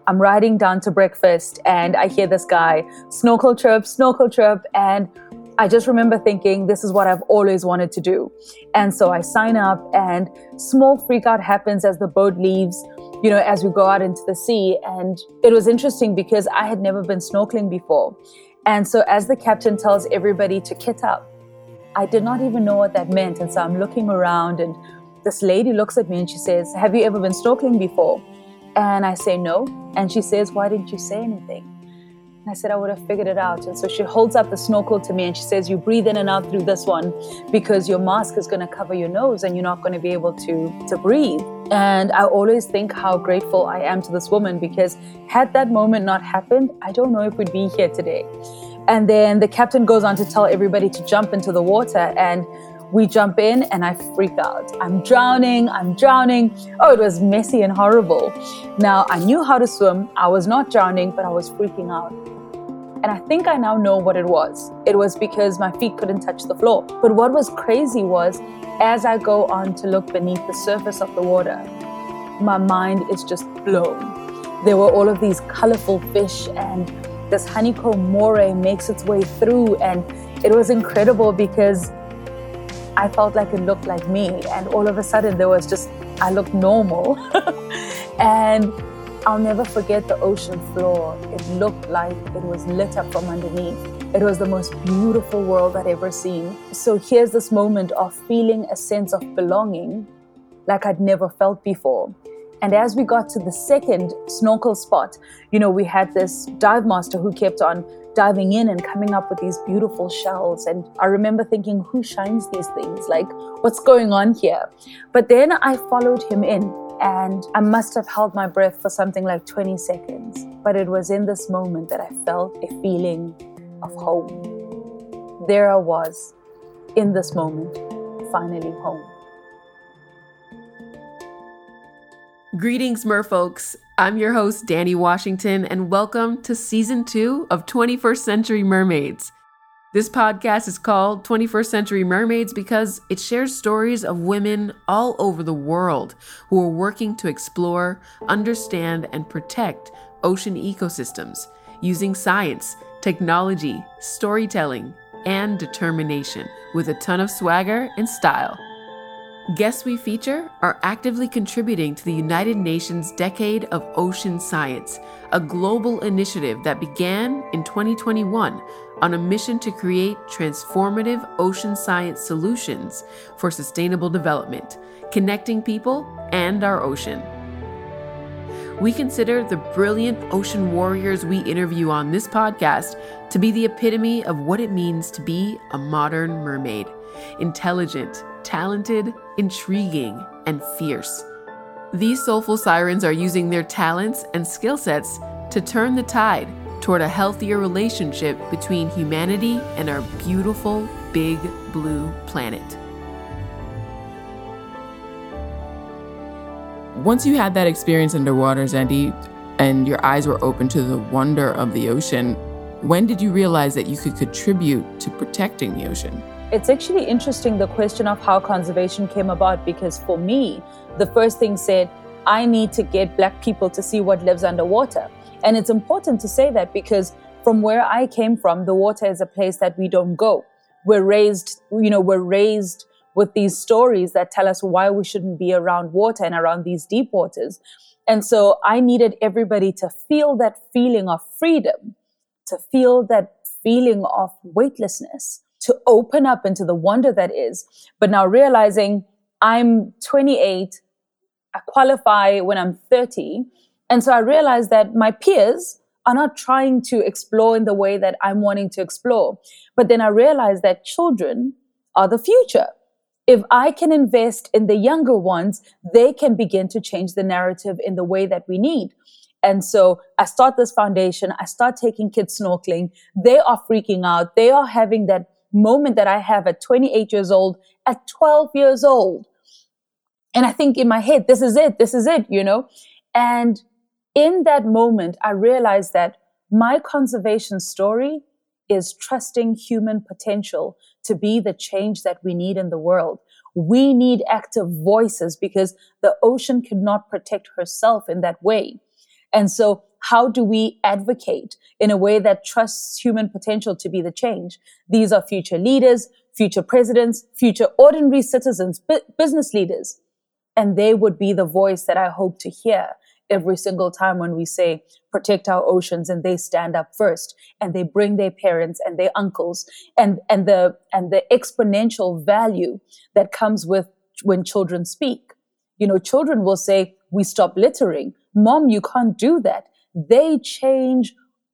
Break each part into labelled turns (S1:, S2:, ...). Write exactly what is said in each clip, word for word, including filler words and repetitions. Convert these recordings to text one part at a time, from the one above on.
S1: I'm riding down to breakfast and I hear this guy, snorkel trip, snorkel trip. And I just remember thinking, this is what I've always wanted to do. And so I sign up and small freak out happens as the boat leaves, you know, as we go out into the sea. And it was interesting because I had never been snorkeling before. And so as the captain tells everybody to kit up, I did not even know what that meant. And so I'm looking around and this lady looks at me and she says, have you ever been snorkeling before? And I say no. And she says, why didn't you say anything? And I said, I would have figured it out. And so she holds up the snorkel to me and she says, you breathe in and out through this one because your mask is going to cover your nose and you're not going to be able to, to breathe. And I always think how grateful I am to this woman because had that moment not happened, I don't know if we'd be here today. And then the captain goes on to tell everybody to jump into the water and we jump in and I freak out. I'm drowning, I'm drowning. Oh, it was messy and horrible. Now, I knew how to swim. I was not drowning, but I was freaking out. And I think I now know what it was. It was because my feet couldn't touch the floor. But what was crazy was, as I go on to look beneath the surface of the water, my mind is just blown. There were all of these colorful fish and this honeycomb moray makes its way through. And it was incredible because I felt like it looked like me. And all of a sudden there was just, I looked normal. And I'll never forget the ocean floor. It looked like it was lit up from underneath. It was the most beautiful world I'd ever seen. So here's this moment of feeling a sense of belonging like I'd never felt before. And as we got to the second snorkel spot, you know, we had this dive master who kept on diving in and coming up with these beautiful shells. And I remember thinking, who shines these things? Like, what's going on here? But then I followed him in and I must have held my breath for something like twenty seconds. But it was in this moment that I felt a feeling of home. There I was, in this moment, finally home.
S2: Greetings, merfolks. I'm your host, Danny Washington, and welcome to season two of twenty-first Century Mermaids. This podcast is called twenty-first Century Mermaids because it shares stories of women all over the world who are working to explore, understand, and protect ocean ecosystems using science, technology, storytelling, and determination with a ton of swagger and style. Guests we feature are actively contributing to the United Nations Decade of Ocean Science, a global initiative that began in twenty twenty-one on a mission to create transformative ocean science solutions for sustainable development, connecting people and our ocean. We consider the brilliant ocean warriors we interview on this podcast to be the epitome of what it means to be a modern mermaid. Intelligent, talented, intriguing, and fierce. These soulful sirens are using their talents and skill sets to turn the tide toward a healthier relationship between humanity and our beautiful, big blue planet. Once you had that experience underwater, Zandy, and your eyes were open to the wonder of the ocean, when did you realize that you could contribute to protecting the ocean?
S1: It's actually interesting, the question of how conservation came about, because for me, the first thing said, I need to get Black people to see what lives underwater. And it's important to say that because from where I came from, the water is a place that we don't go. We're raised, you know, we're raised with these stories that tell us why we shouldn't be around water and around these deep waters. And so I needed everybody to feel that feeling of freedom, to feel that feeling of weightlessness, to open up into the wonder that is. But now realizing I'm twenty-eight, I qualify when I'm thirty. And so I realized that my peers are not trying to explore in the way that I'm wanting to explore. But then I realized that children are the future. If I can invest in the younger ones, they can begin to change the narrative in the way that we need. And so I start this foundation. I start taking kids snorkeling. They are freaking out. They are having that moment that I have at twenty-eight years old, at twelve years old. And I think in my head, this is it, this is it, you know? And in that moment, I realized that my conservation story is trusting human potential to be the change that we need in the world. We need active voices because the ocean cannot protect herself in that way. And so how do we advocate in a way that trusts human potential to be the change? These are future leaders, future presidents, future ordinary citizens, bu- business leaders. And they would be the voice that I hope to hear every single time when we say protect our oceans, and they stand up first and they bring their parents and their uncles, and, and the, and the exponential value that comes with when children speak. You know, children will say, we stop littering. Mom, you can't do that. They change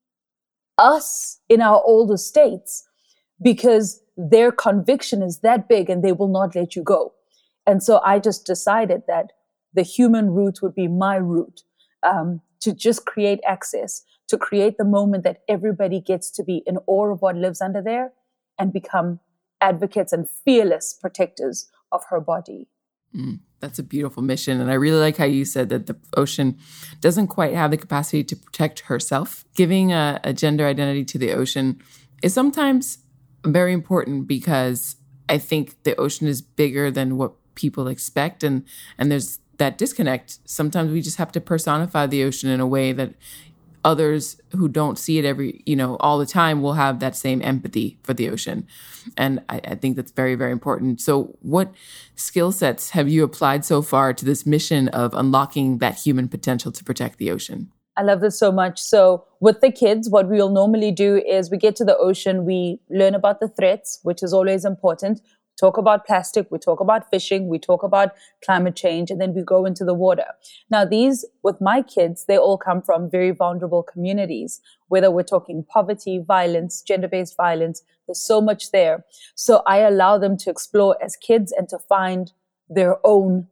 S1: us in our older states because their conviction is that big and they will not let you go. And so I just decided that the human route would be my route, um, to just create access, to create the moment that everybody gets to be in awe of what lives under there and become advocates and fearless protectors of her body.
S2: Mm, that's a beautiful mission. And I really like how you said that the ocean doesn't quite have the capacity to protect herself. Giving a, a gender identity to the ocean is sometimes very important because I think the ocean is bigger than what people expect. And, and there's that disconnect. Sometimes we just have to personify the ocean in a way that others who don't see it every, you know, all the time will have that same empathy for the ocean. And I, I think that's very, very important. So what skill sets have you applied so far to this mission of unlocking that human potential to protect the ocean?
S1: I love this so much. So with the kids, what we'll normally do is we get to the ocean, we learn about the threats, which is always important. Talk about plastic, we talk about fishing, we talk about climate change, and then we go into the water. Now, these, with my kids, they all come from very vulnerable communities, whether we're talking poverty, violence, gender-based violence, there's so much there. So I allow them to explore as kids and to find their own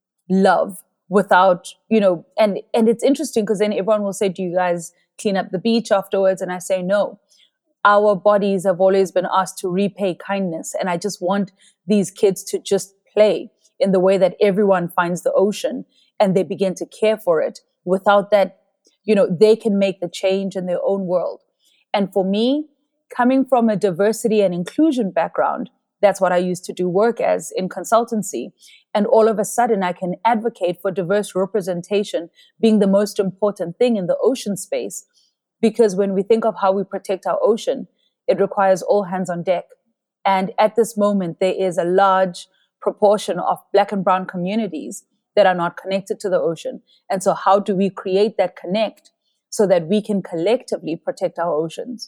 S1: love without, you know, and, and it's interesting because then everyone will say, do you guys clean up the beach afterwards? And I say, no. Our bodies have always been asked to repay kindness. And I just want these kids to just play in the way that everyone finds the ocean and they begin to care for it. Without that, you know, they can make the change in their own world. And for me, coming from a diversity and inclusion background, that's what I used to do work as in consultancy. And all of a sudden I can advocate for diverse representation being the most important thing in the ocean space. Because when we think of how we protect our ocean, it requires all hands on deck. And at this moment, there is a large proportion of Black and Brown communities that are not connected to the ocean. And so how do we create that connect so that we can collectively protect our oceans?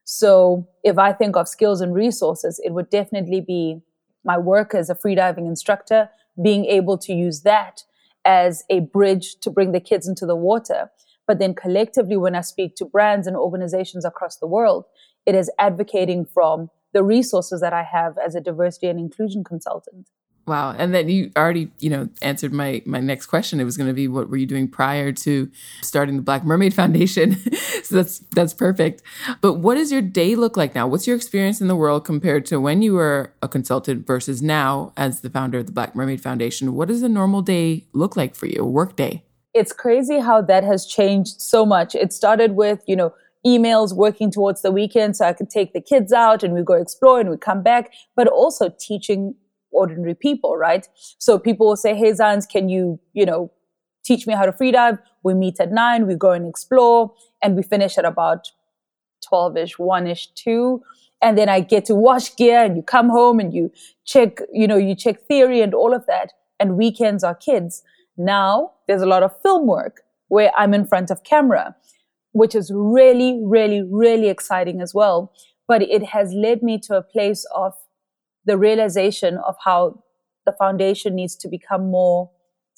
S1: So if I think of skills and resources, it would definitely be my work as a freediving instructor, being able to use that as a bridge to bring the kids into the water. But then collectively, when I speak to brands and organizations across the world, it is advocating from the resources that I have as a diversity and inclusion consultant.
S2: Wow. And then you already, you know, answered my my next question. It was going to be, what were you doing prior to starting the Black Mermaid Foundation? So that's that's perfect. But what does your day look like now? What's your experience in the world compared to when you were a consultant versus now as the founder of the Black Mermaid Foundation? What does a normal day look like for you, a work day?
S1: It's crazy how that has changed so much. It started with, you know, emails working towards the weekend so I could take the kids out and we go explore and we come back, but also teaching ordinary people, right? So people will say, hey, Zans, can you, you know, teach me how to freedive? We meet at nine, we go and explore, and we finish at about twelve-ish, one-ish, two. And then I get to wash gear and you come home and you check, you know, you check theory and all of that. And weekends are kids. Now there's a lot of film work where I'm in front of camera, which is really, really, really exciting as well. But it has led me to a place of the realization of how the foundation needs to become more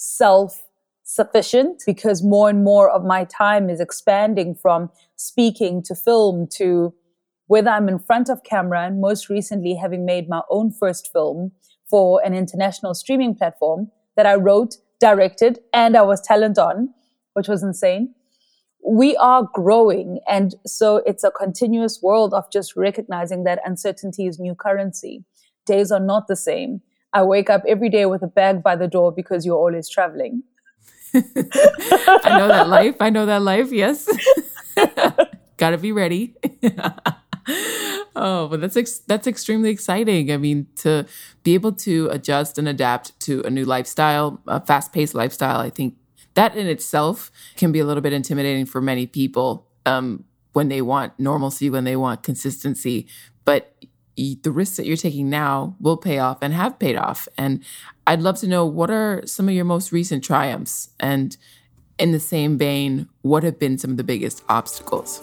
S1: self-sufficient, because more and more of my time is expanding from speaking to film to whether I'm in front of camera, and most recently having made my own first film for an international streaming platform that I wrote, directed, and I was talent on, which was insane. We are growing. And so it's a continuous world of just recognizing that uncertainty is new currency. Days are not the same. I wake up every day with a bag by the door because you're always traveling.
S2: I know that life. I know that life. Yes. Gotta be ready. Oh, but that's ex- that's extremely exciting. I mean, to be able to adjust and adapt to a new lifestyle, a fast-paced lifestyle, I think that in itself can be a little bit intimidating for many people um, when they want normalcy, when they want consistency. But the risks that you're taking now will pay off and have paid off. And I'd love to know, what are some of your most recent triumphs? And in the same vein, what have been some of the biggest obstacles?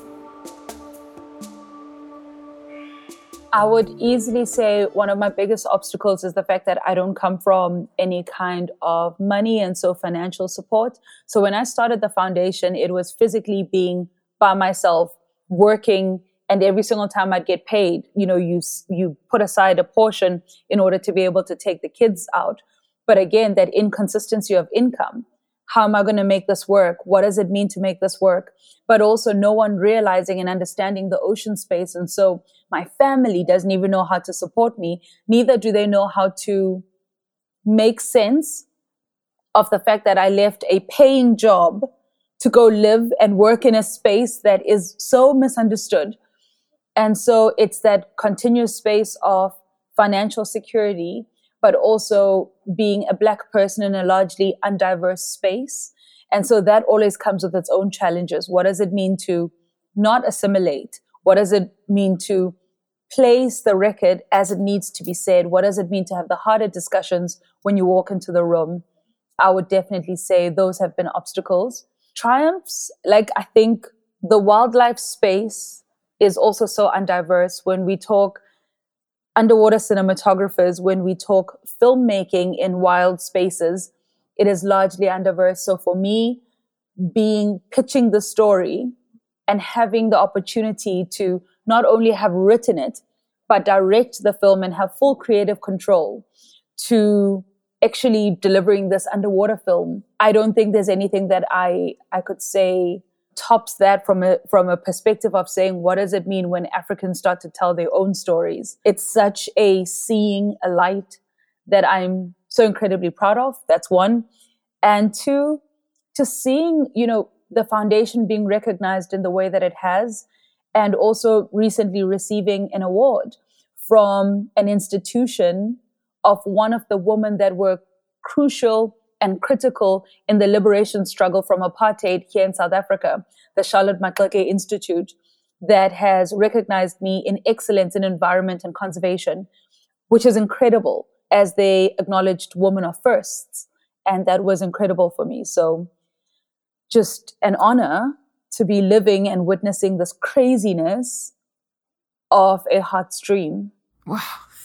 S1: I would easily say one of my biggest obstacles is the fact that I don't come from any kind of money and so financial support. So when I started the foundation, it was physically being by myself, working, and every single time I'd get paid, you know, you you put aside a portion in order to be able to take the kids out. But again, that inconsistency of income. How am I going to make this work? What does it mean to make this work? But also no one realizing and understanding the ocean space. And so my family doesn't even know how to support me. Neither do they know how to make sense of the fact that I left a paying job to go live and work in a space that is so misunderstood. And so it's that continuous space of financial security, but also being a Black person in a largely undiverse space. And so that always comes with its own challenges. What does it mean to not assimilate? What does it mean to place the record as it needs to be said? What does it mean to have the harder discussions when you walk into the room? I would definitely say those have been obstacles. Triumphs, like I think the wildlife space is also so undiverse. When we talk underwater cinematographers, when we talk filmmaking in wild spaces, it is largely undiverse. So for me, being pitching the story and having the opportunity to not only have written it, but direct the film and have full creative control to actually delivering this underwater film, I don't think there's anything that I, I could say tops that from a from a perspective of saying, what does it mean when Africans start to tell their own stories? It's such a seeing a light that I'm so incredibly proud of. That's one. And two, to seeing, you know, the foundation being recognized in the way that it has, and also recently receiving an award from an institution of one of the women that were crucial and critical in the liberation struggle from apartheid here in South Africa, the Charlotte Maxeke Institute, that has recognized me in excellence in environment and conservation, which is incredible, as they acknowledged women of firsts. And that was incredible for me. So just an honor to be living and witnessing this craziness of a hot stream.
S2: Wow.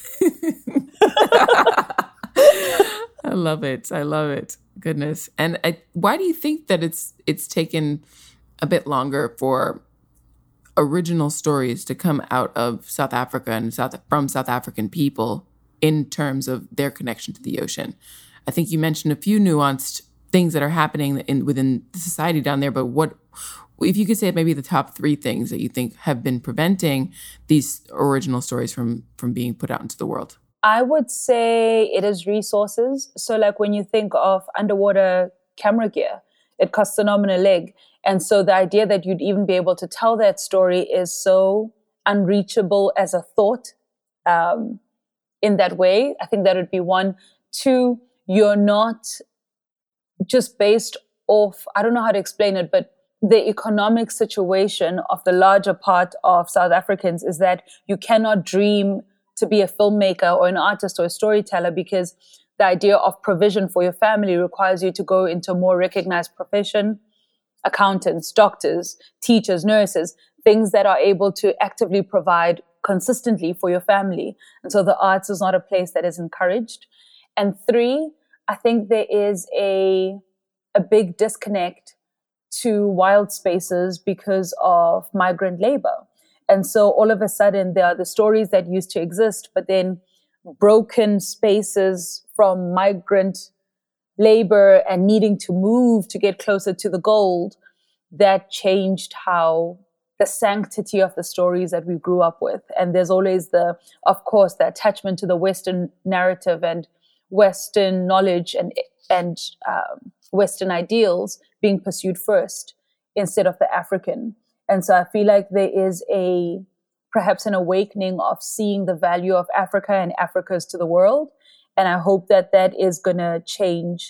S2: I love it. I love it. Goodness. And I, why do you think that it's it's taken a bit longer for original stories to come out of South Africa and South from South African people in terms of their connection to the ocean? I think you mentioned a few nuanced things that are happening in within the society down there, but what, if you could say maybe the top three things that you think have been preventing these original stories from from being put out into the world?
S1: I would say it is resources. So like when you think of underwater camera gear, it costs a nominal leg. And so the idea that you'd even be able to tell that story is so unreachable as a thought um, in that way. I think that would be one. Two, you're not just based off, I don't know how to explain it, but the economic situation of the larger part of South Africans is that you cannot dream to be a filmmaker or an artist or a storyteller, because the idea of provision for your family requires you to go into a more recognized profession, accountants, doctors, teachers, nurses, things that are able to actively provide consistently for your family. And so the arts is not a place that is encouraged. And three, I think there is a, a big disconnect to wild spaces because of migrant labor. And so all of a sudden, there are the stories that used to exist, but then broken spaces from migrant labor and needing to move to get closer to the gold, that changed how the sanctity of the stories that we grew up with. And there's always the, of course, the attachment to the Western narrative and Western knowledge and, and um, Western ideals being pursued first instead of the African. And so I feel like there is a, perhaps an awakening of seeing the value of Africa and Africa's to the world. And I hope that that is going to change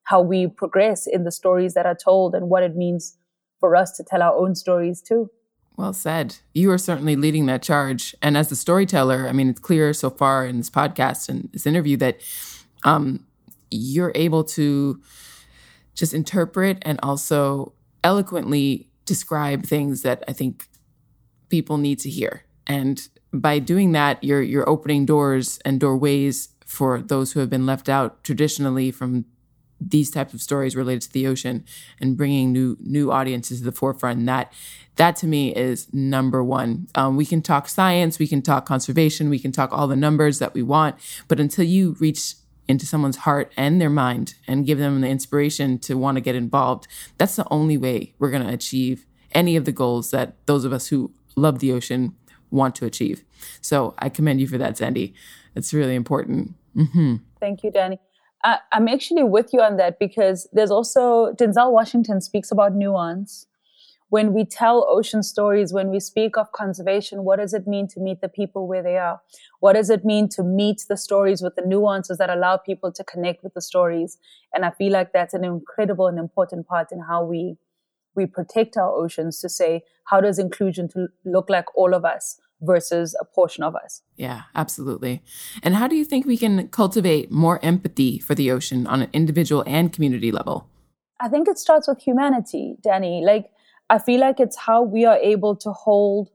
S1: how we progress in the stories that are told and what it means for us to tell our own stories too.
S2: Well said. You are certainly leading that charge. And as the storyteller, I mean, it's clear so far in this podcast and this interview that um, you're able to just interpret and also eloquently describe things that I think people need to hear. And by doing that, you're you're opening doors and doorways for those who have been left out traditionally from these types of stories related to the ocean, and bringing new new audiences to the forefront. And that that to me is number one. Um, we can talk science, we can talk conservation, we can talk all the numbers that we want, but until you reach into someone's heart and their mind and give them the inspiration to want to get involved, that's the only way we're going to achieve any of the goals that those of us who love the ocean want to achieve. So I commend you for that, Zandy. It's really important. Mm-hmm.
S1: Thank you, Danny. I, I'm actually with you on that, because there's also, Denzel Washington speaks about nuance. When we tell ocean stories, when we speak of conservation, what does it mean to meet the people where they are? What does it mean to meet the stories with the nuances that allow people to connect with the stories? And I feel like that's an incredible and important part in how we we protect our oceans, to say, how does inclusion to look like all of us versus a portion of us?
S2: Yeah, absolutely. And how do you think we can cultivate more empathy for the ocean on an individual and community level?
S1: I think it starts with humanity, Danny. Like, I feel like it's how we are able to hold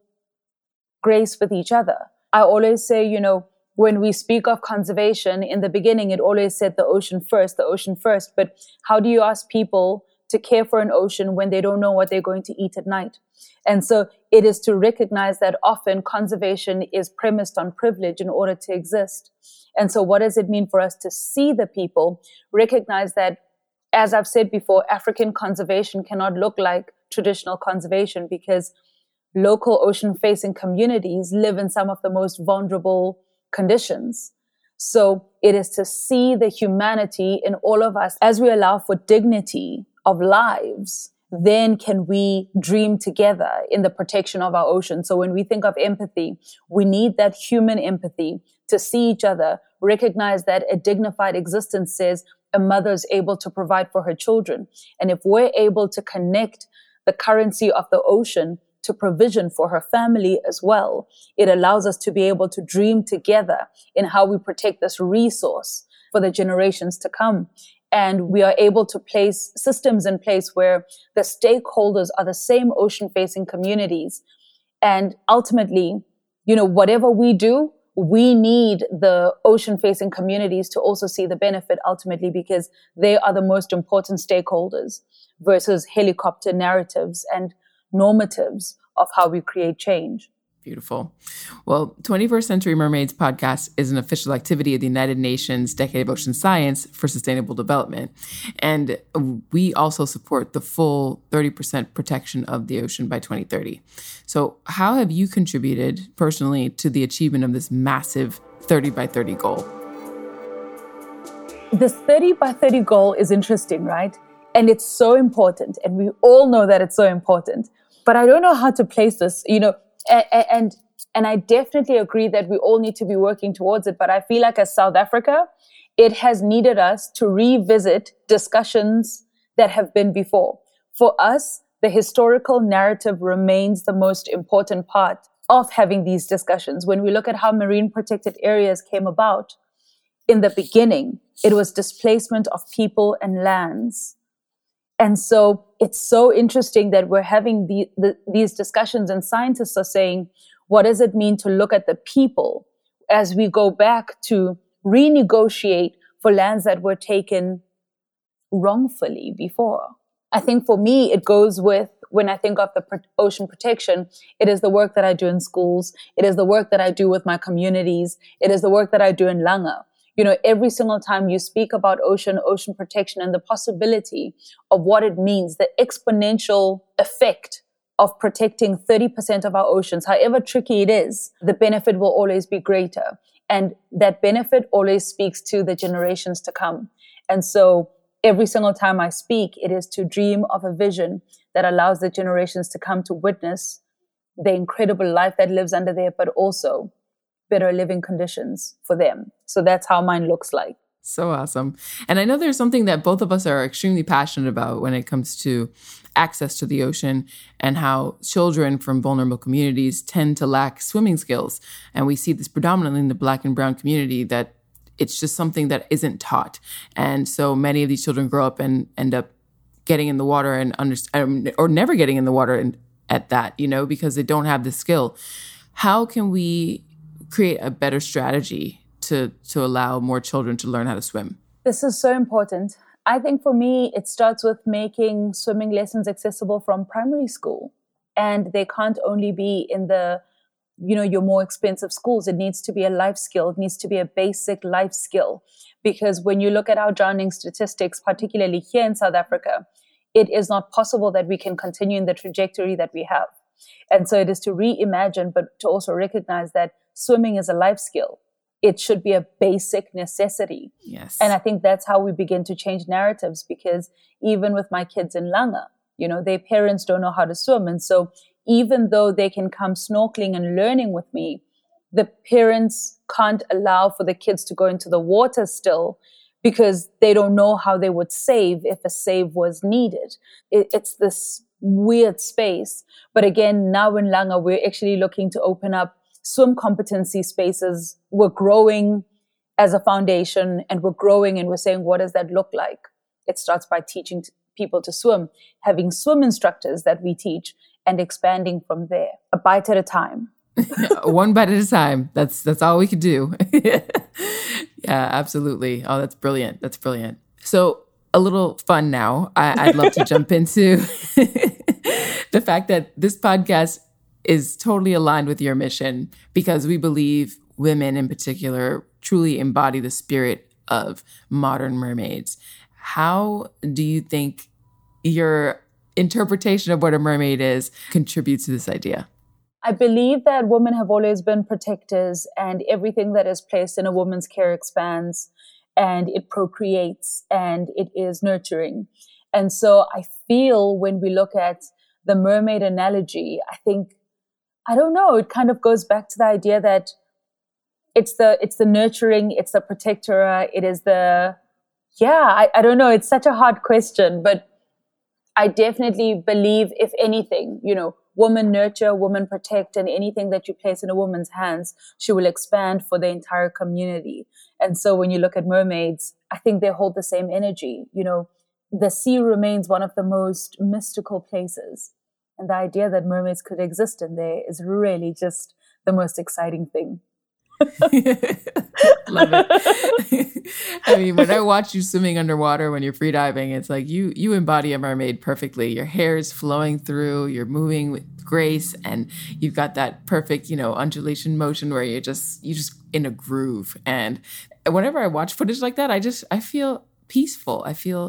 S1: grace with each other. I always say, you know, when we speak of conservation, in the beginning, it always said the ocean first, the ocean first. But how do you ask people to care for an ocean when they don't know what they're going to eat at night? And so it is to recognize that often conservation is premised on privilege in order to exist. And so what does it mean for us to see the people, recognize that, as I've said before, African conservation cannot look like traditional conservation, because local ocean-facing communities live in some of the most vulnerable conditions. So it is to see the humanity in all of us. As we allow for dignity of lives, then can we dream together in the protection of our ocean. So when we think of empathy, we need that human empathy to see each other, recognize that a dignified existence says a mother is able to provide for her children. And if we're able to connect the currency of the ocean to provision for her family as well, it allows us to be able to dream together in how we protect this resource for the generations to come. And we are able to place systems in place where the stakeholders are the same ocean-facing communities. And ultimately, you know, whatever we do, we need the ocean-facing communities to also see the benefit ultimately, because they are the most important stakeholders versus helicopter narratives and normatives of how we create change.
S2: Beautiful. Well, twenty-first Century Mermaids podcast is an official activity of the United Nations Decade of Ocean Science for Sustainable Development. And we also support the full thirty percent protection of the ocean by twenty thirty. So how have you contributed personally to the achievement of this massive thirty by thirty goal?
S1: This thirty by thirty goal is interesting, right? And it's so important. And we all know that it's so important. But I don't know how to place this, you know, And, and and I definitely agree that we all need to be working towards it. But I feel like as South Africa, it has needed us to revisit discussions that have been before. For us, the historical narrative remains the most important part of having these discussions. When we look at how marine protected areas came about, in the beginning, it was displacement of people and lands. And so it's so interesting that we're having the, the, these discussions, and scientists are saying, what does it mean to look at the people as we go back to renegotiate for lands that were taken wrongfully before? I think for me, it goes with, when I think of the ocean protection, it is the work that I do in schools. It is the work that I do with my communities. It is the work that I do in Langa. You know, every single time you speak about ocean, ocean protection, and the possibility of what it means, the exponential effect of protecting thirty percent of our oceans, however tricky it is, the benefit will always be greater. And that benefit always speaks to the generations to come. And so every single time I speak, it is to dream of a vision that allows the generations to come to witness the incredible life that lives under there, but also better living conditions for them. So that's how mine looks like.
S2: So awesome. And I know there's something that both of us are extremely passionate about when it comes to access to the ocean and how children from vulnerable communities tend to lack swimming skills. And we see this predominantly in the Black and brown community, that it's just something that isn't taught. And so many of these children grow up and end up getting in the water and understand, or never getting in the water and at that, you know, because they don't have the skill. How can we create a better strategy to to allow more children to learn how to swim?
S1: This is so important. I think for me, it starts with making swimming lessons accessible from primary school. And they can't only be in the, you know, your more expensive schools. It needs to be a life skill. It needs to be a basic life skill. Because when you look at our drowning statistics, particularly here in South Africa, it is not possible that we can continue in the trajectory that we have. And so it is to reimagine, but to also recognize that swimming is a life skill. It should be a basic necessity.
S2: Yes.
S1: And I think that's how we begin to change narratives, because even with my kids in Langa, you know, their parents don't know how to swim. And so even though they can come snorkeling and learning with me, the parents can't allow for the kids to go into the water still, because they don't know how they would save if a save was needed. It, it's this weird space. But again, now in Langa, we're actually looking to open up swim competency spaces. We're growing as a foundation, and we're growing and we're saying, what does that look like? It starts by teaching t- people to swim, having swim instructors that we teach, and expanding from there, a bite at a time.
S2: One bite at a time. That's that's all we could do. Yeah, absolutely. Oh, that's brilliant. That's brilliant. So a little fun now. I, I'd love to jump into the fact that this podcast is totally aligned with your mission, because we believe women in particular truly embody the spirit of modern mermaids. How do you think your interpretation of what a mermaid is contributes to this idea?
S1: I believe that women have always been protectors, and everything that is placed in a woman's care expands, and it procreates, and it is nurturing. And so I feel when we look at the mermaid analogy, I think, I don't know, it kind of goes back to the idea that it's the it's the nurturing, it's the protector, it is the, yeah, I, I don't know, it's such a hard question, but I definitely believe, if anything, you know, woman nurture, woman protect, and anything that you place in a woman's hands, she will expand for the entire community. And so when you look at mermaids, I think they hold the same energy. You know, the sea remains one of the most mystical places. And the idea that mermaids could exist in there is really just the most exciting thing.
S2: Love it. I mean, when I watch you swimming underwater when you're freediving, it's like you you embody a mermaid perfectly. Your hair is flowing through, you're moving with grace, and you've got that perfect, you know, undulation motion where you're just you just in a groove. And whenever I watch footage like that, I just I feel peaceful. I feel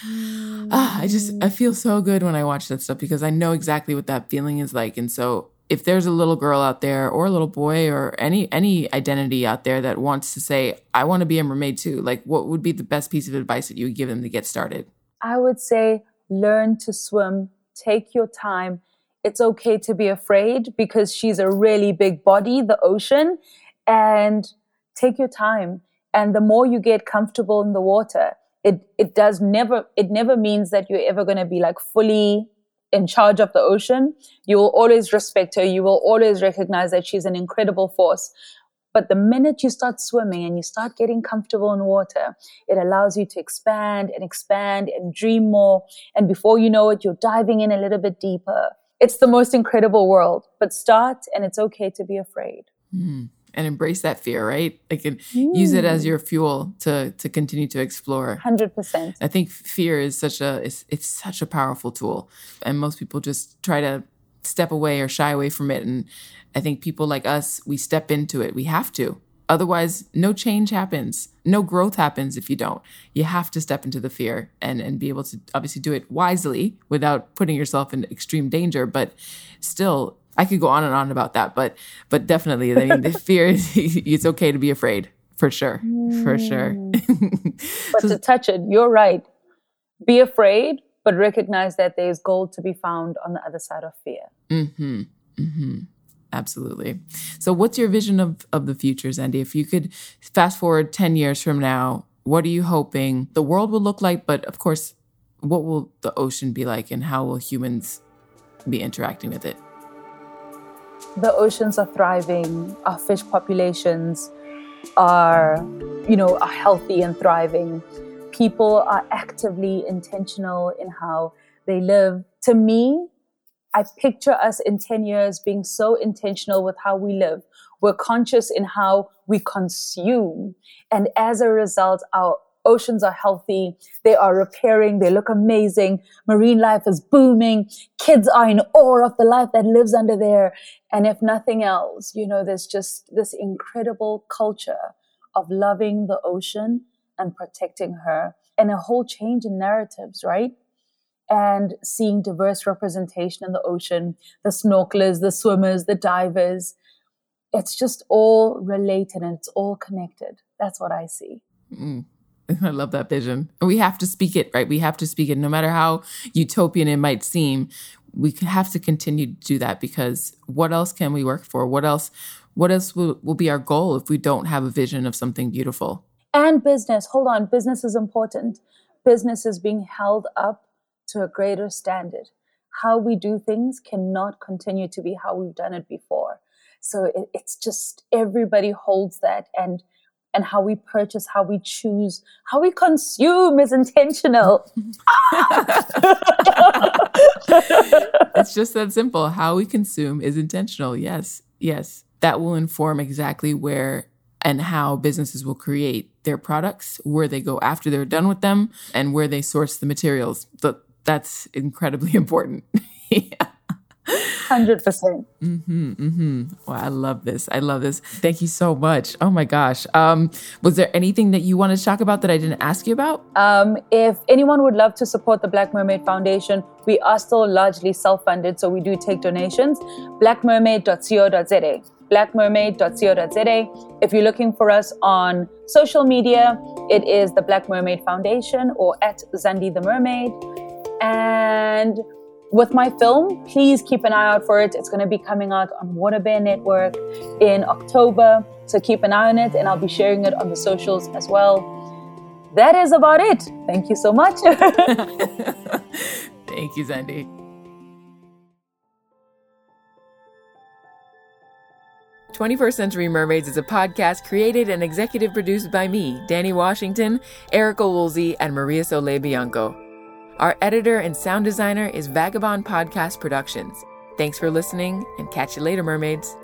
S2: ah, I just I feel so good when I watch that stuff, because I know exactly what that feeling is like. And so if there's a little girl out there, or a little boy, or any any identity out there that wants to say, I want to be a mermaid too, like, what would be the best piece of advice that you would give them to get started?
S1: I would say learn to swim. Take your time. It's okay to be afraid, because she's a really big body, the ocean, and take your time. And the more you get comfortable in the water, it it does never it never means that you're ever going to be like fully in charge of the ocean. You will always respect her. You will always recognize that she's an incredible force. But the minute you start swimming and you start getting comfortable in water, it allows you to expand and expand and dream more. And before you know it, you're diving in a little bit deeper. It's the most incredible world. But start, and it's okay to be afraid.
S2: Mm. And embrace that fear, right? Like, and mm. use it as your fuel to to continue to explore.
S1: one hundred percent.
S2: I think fear is such a it's, it's such a powerful tool, and most people just try to step away or shy away from it. And I think people like us, we step into it. We have to. Otherwise, no change happens. No growth happens if you don't. You have to step into the fear and, and be able to obviously do it wisely without putting yourself in extreme danger. But still, I could go on and on about that. But but definitely, I mean, the fear is, it's okay to be afraid, for sure. For sure.
S1: But so, to touch it, you're right. Be afraid, but recognize that there's gold to be found on the other side of fear.
S2: Mm-hmm. Mm-hmm. Absolutely. So what's your vision of, of the future, Zandi? If you could fast forward ten years from now, what are you hoping the world will look like? But of course, what will the ocean be like, and how will humans be interacting with it?
S1: The oceans are thriving. Our fish populations are, you know, are healthy and thriving. People are actively intentional in how they live. To me, I picture us in ten years being so intentional with how we live. We're conscious in how we consume. And as a result, our oceans are healthy. They are repairing. They look amazing. Marine life is booming. Kids are in awe of the life that lives under there. And if nothing else, you know, there's just this incredible culture of loving the ocean and protecting her, and a whole change in narratives, right? And seeing diverse representation in the ocean, the snorkelers, the swimmers, the divers. It's just all related and it's all connected. That's what I see.
S2: Mm. I love that vision. We have to speak it, right? We have to speak it. No matter how utopian it might seem, we have to continue to do that, because what else can we work for? What else, what else will, will be our goal if we don't have a vision of something beautiful?
S1: And business. Hold on. Business is important. Business is being held up to a greater standard. How we do things cannot continue to be how we've done it before. So it, it's just everybody holds that, and and how we purchase, how we choose, how we consume is intentional.
S2: It's just that simple. How we consume is intentional. Yes, yes. That will inform exactly where and how businesses will create their products, where they go after they're done with them, and where they source the materials. But that's incredibly important. Yeah.
S1: one hundred percent.
S2: Mm-hmm, mm-hmm. Well, I love this. I love this. Thank you so much. Oh my gosh. Um, was there anything that you wanted to talk about that I didn't ask you about?
S1: Um, if anyone would love to support the Black Mermaid Foundation, we are still largely self-funded, so we do take donations. black mermaid dot co dot z a. black mermaid dot co dot z a. If you're looking for us on social media, it is the Black Mermaid Foundation or at Zandi the Mermaid. And with my film, please keep an eye out for it. It's going to be coming out on Water Bear Network in October. So keep an eye on it, and I'll be sharing it on the socials as well. That is about it. Thank you so much.
S2: Thank you, Zandi. twenty-first Century Mermaids is a podcast created and executive produced by me, Danny Washington, Erica Woolsey, and Maria Soleil Bianco. Our editor and sound designer is Vagabond Podcast Productions. Thanks for listening, and catch you later, mermaids.